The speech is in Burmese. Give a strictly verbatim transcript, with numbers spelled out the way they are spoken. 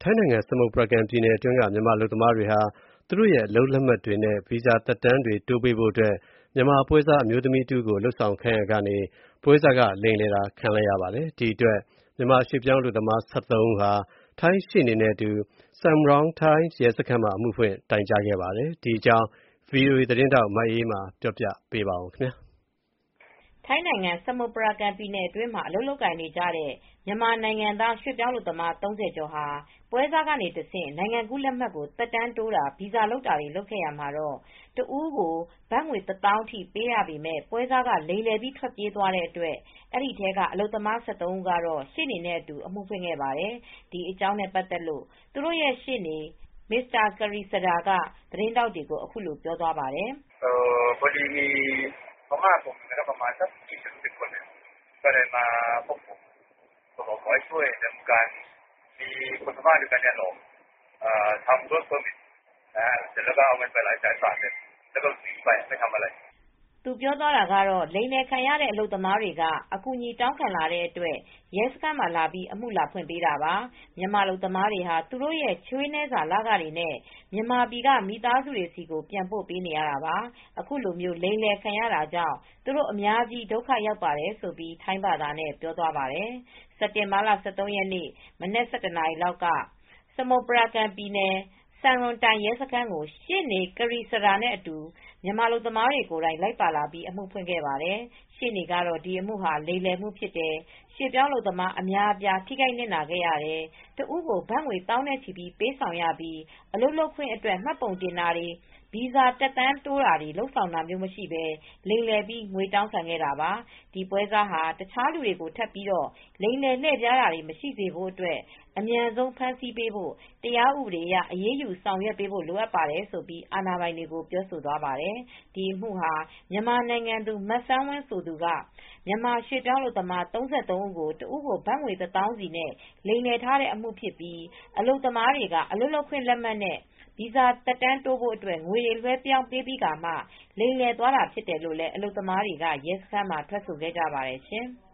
ထိုင်းနိုင်ငံ စမုပရာကန်ပြည်နယ်အတွင်းက မြန်မာအလုပ်သမားတွေဟာ သူတို့ရဲ့အလုပ်လက်မှတ်တွေနဲ့ ဗီဇာသက်တမ်းတွေတိုးပေးဖို့အတွက် မြန်မာပွဲစားအမျိုးသမီးတဦးကို လုပ်ဆောင်ခိုင်းရာကနေ ပွဲစားက လိမ်လည်တာခံလိုက်ရပါတယ်။ ဒီအတွက် မြန်မာရွှေ့ပြောင်းအလုပ်သမား ၁၃ ဦးဟာ ထိုင်းရှေ့နေနဲ့အတူ Samrong Tai ရဲစခန်းမှာ အမှုဖွင့်တိုင်ကြားခဲ့ပါတယ်။ ဒီအကြောင်း ဗွီအိုအေသတင်းထောက် မအေးအေးမာက ပြောပြပေးပါမယ်။ ထိုင်းနိုင်ငံ စမုပရာကန်ပြည်နယ်အတွင်းမှာ အလုပ်လုပ်ကိုင်နေကြတဲ့ မြန်မာနိုင်ငံသား ရွှေ့ပြောင်းအလုပ်သမား ၃၀ ကျော်ဟာ ပွဲစားကနေတဆင့် နိုင်ငံကူးလက်မှတ်ကို သက်တမ်းတိုးတာ ဗီဇာလုပ်တာတွေ လုပ်ခဲ့ရာမှာ တဦးကို ဘတ်ငွေ တသောင်းထိ ပေးရပေမယ့် ပွဲစားက လိမ်လည်ပြီး ထွက်ပြေးသွားတဲ့အတွက် အဲဒီထဲက အလုပ်သမား ၁၃ ဦးကတော့ ရှေ့နေနဲ့အတူ အမှုဖွင့်ခဲ့ပါတယ်။ ဒီအကြောင်းနဲ့ပတ်သက်လို့ သူတို့ရဲ့ရှေ့နေ Mr. Krisada က သတင်းထောက်တွေကို အခုလိုပြောသွားပါတယ်။ "သူပြောသွားတာကတော့ လိမ်လည်ခံရတဲ့ အလုပ်သမားတွေက အကူညီတောင်းခံလာတဲ့အတွက် ရဲစခန်းမှာလာပြီး အမှုလာဖွင့်ပေးတာပါ။ မြန်မာအလုပ်သမားတွေဟာ သူတို့ရဲ့ ချွေးနည်းစာလခတွေနဲ့ မြန်မာပြည်က မိသားစုတွေဆီ ပြန်ပို့ပေးနေရတာပါ။ အခုလို လိမ်လည်ခံရတာကြောင့် သူတို့အများကြီး ဒုက္ခရောက်ပါတယ်။" ဆိုပြီး ထိုင်းဘာသာနဲ့ ပြောသွားပါတယ်။ စက်တင်ဘာလ ၁၃ ရက်နေ့ မနက် ၁၁ နာရီလောက်က စမုပရာကန်ပြည်နယ် Samrong Tai ရဲစခန်းကို ရှေ့နေ Krisada နဲ့အတူ မြန်မာအလုပ်သမားတွေကိုယ်တိုင် လိုက်ပါလာပြီး အမှုဖွင့်ခဲ့ပါတယ်။ ရှေ့နေကတော့ ဒီအမှုဟာ လိမ်လည်မှုဖြစ်တယ်။ ရွှေ့ပြောင်းအလုပ်သမား အများအပြား ထိခိုက်နစ်နာခဲ့ရတယ်။ တဦးကို ဘတ်ငွေသောင်းနဲ့ချီ ပေးဆောင်ရပြီး အလုပ်လုပ်ခွင့်အတွက် မှတ်ပုံတင်တာတွေ ဗီဇာသက်တမ်းတိုးတာတွေ လုပ်ဆောင်တာမျိုးမရှိဘဲ လိမ်လည်ပြီး ငွေတောင်းခံခဲ့တာပါ။ ဒီပွဲစားဟာ တခြားလူတွေကို ထပ်ပြီး လိမ်လည်လှည့်ဖျားတာတွေ မရှိစေဖို့အတွက် အမြန်ဆုံး ဖမ်းဆီးပေးဖို့ တရားဥပဒေအရ အရေးယူဆောင်ရွက်ပေးဖို့ လိုအပ်ပါတယ်ဆိုပြီး အာဏာပိုင်တွေကို ပြောဆိုသွားပါတယ်။ ဒီအမှုဟာ မြန်မာနိုင်ငံသူ မစန်းဝင်း ဆိုသူက မြန်မာရွှေ့ပြောင်းအလုပ်သမား ၃၃ ဦးကို တဦးကို ဘတ်ငွေ တသောင်းစီနဲ့ လိမ်လည်ထားတဲ့အမှုဖြစ်ပြီး အလုပ်သမားတွေက အလုပ်လုပ်ခွင့်လက်မှတ်နဲ့ ဗီဇာသက်တမ်းတိုးဖို့အတွက် ငွေတွေလွဲှပြောင်းပေးပြီးကာမှ လိမ်လည်သွားတာဖြစ်တယ်လို့လည်း အလုပ်သမားတွေက ရဲစခန်းမှာ ထွက်ဆိုခဲ့ကြပါတယ်ရှင်။